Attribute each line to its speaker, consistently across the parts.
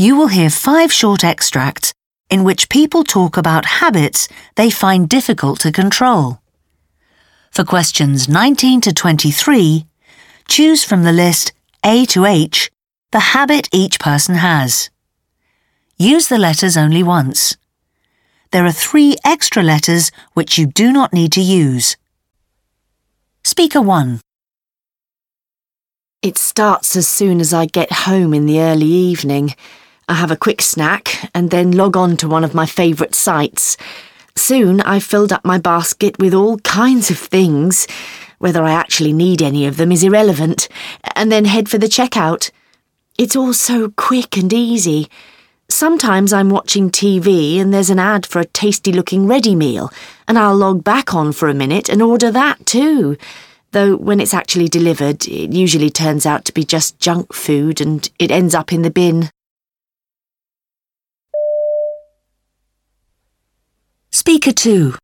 Speaker 1: You will hear 5 short extracts in which people talk about habits they find difficult to control. For questions 19 to 23, choose from the list A to H the habit each person has. Use the letters only once. There are 3 extra letters which you do not need to use. Speaker 1.
Speaker 2: It starts as soon as I get home in the early evening. I have a quick snack and then log on to one of my favourite sites. Soon I've filled up my basket with all kinds of things. Whether I actually need any of them is irrelevant, and then head for the checkout. It's all so quick and easy. Sometimes I'm watching TV and there's an ad for a tasty-looking ready meal, and I'll log back on for a minute and order that too. Though when it's actually delivered, it usually turns out to be just junk food and it ends up in the bin.
Speaker 1: Speaker 2.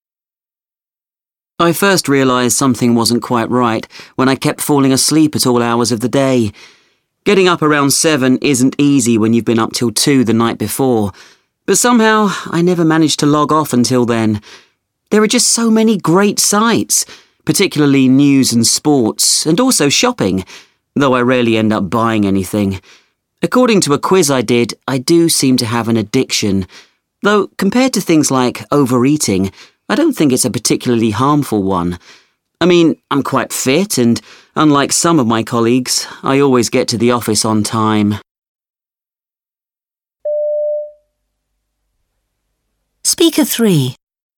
Speaker 3: I first realised something wasn't quite right when I kept falling asleep at all hours of the day. Getting up around 7 isn't easy when you've been up till 2 the night before, but somehow I never managed to log off until then. There are just so many great sites, particularly news and sports, and also shopping, though I rarely end up buying anything. According to a quiz I did, I do seem to have an addiction, though compared to things like overeating, I don't think it's a particularly harmful one. I mean, I'm quite fit and, unlike some of my colleagues, I always get to the office on time.
Speaker 1: Speaker 3.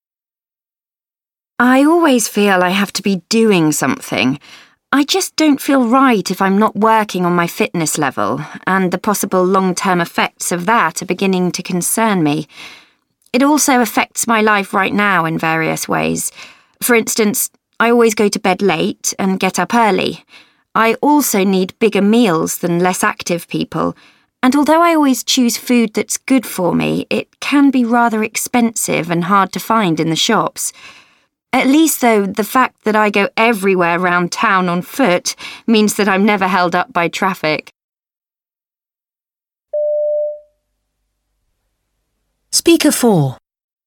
Speaker 4: I always feel I have to be doing something. I just don't feel right if I'm not working on my fitness level, and the possible long-term effects of that are beginning to concern me. It also affects my life right now in various ways. For instance, I always go to bed late and get up early. I also need bigger meals than less active people, and although I always choose food that's good for me, it can be rather expensive and hard to find in the shops. At least, though, the fact that I go everywhere around town on foot means that I'm never held up by traffic.
Speaker 1: Speaker 4.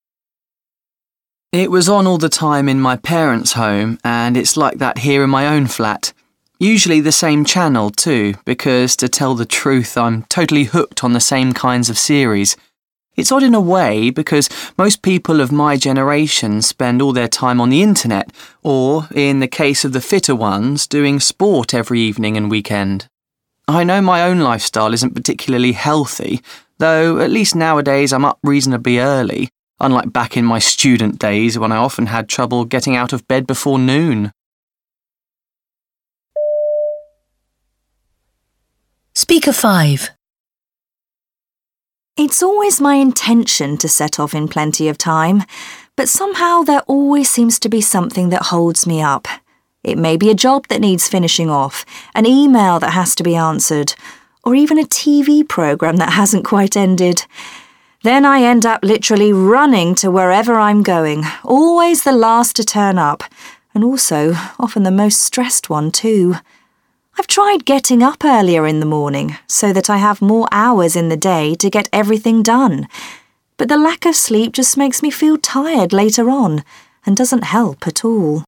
Speaker 5: It was on all the time in my parents' home, and it's like that here in my own flat. Usually the same channel too, because to tell the truth, I'm totally hooked on the same kinds of series. It's odd in a way because most people of my generation spend all their time on the internet, or, in the case of the fitter ones, doing sport every evening and weekend. I know my own lifestyle isn't particularly healthy, though at least nowadays I'm up reasonably early, unlike back in my student days when I often had trouble getting out of bed before noon.
Speaker 1: Speaker 5.
Speaker 6: It's always my intention to set off in plenty of time, but somehow there always seems to be something that holds me up. It may be a job that needs finishing off, an email that has to be answered, or even a TV programme that hasn't quite ended. Then I end up literally running to wherever I'm going, always the last to turn up, and also often the most stressed one too. I've tried getting up earlier in the morning so that I have more hours in the day to get everything done, but the lack of sleep just makes me feel tired later on and doesn't help at all.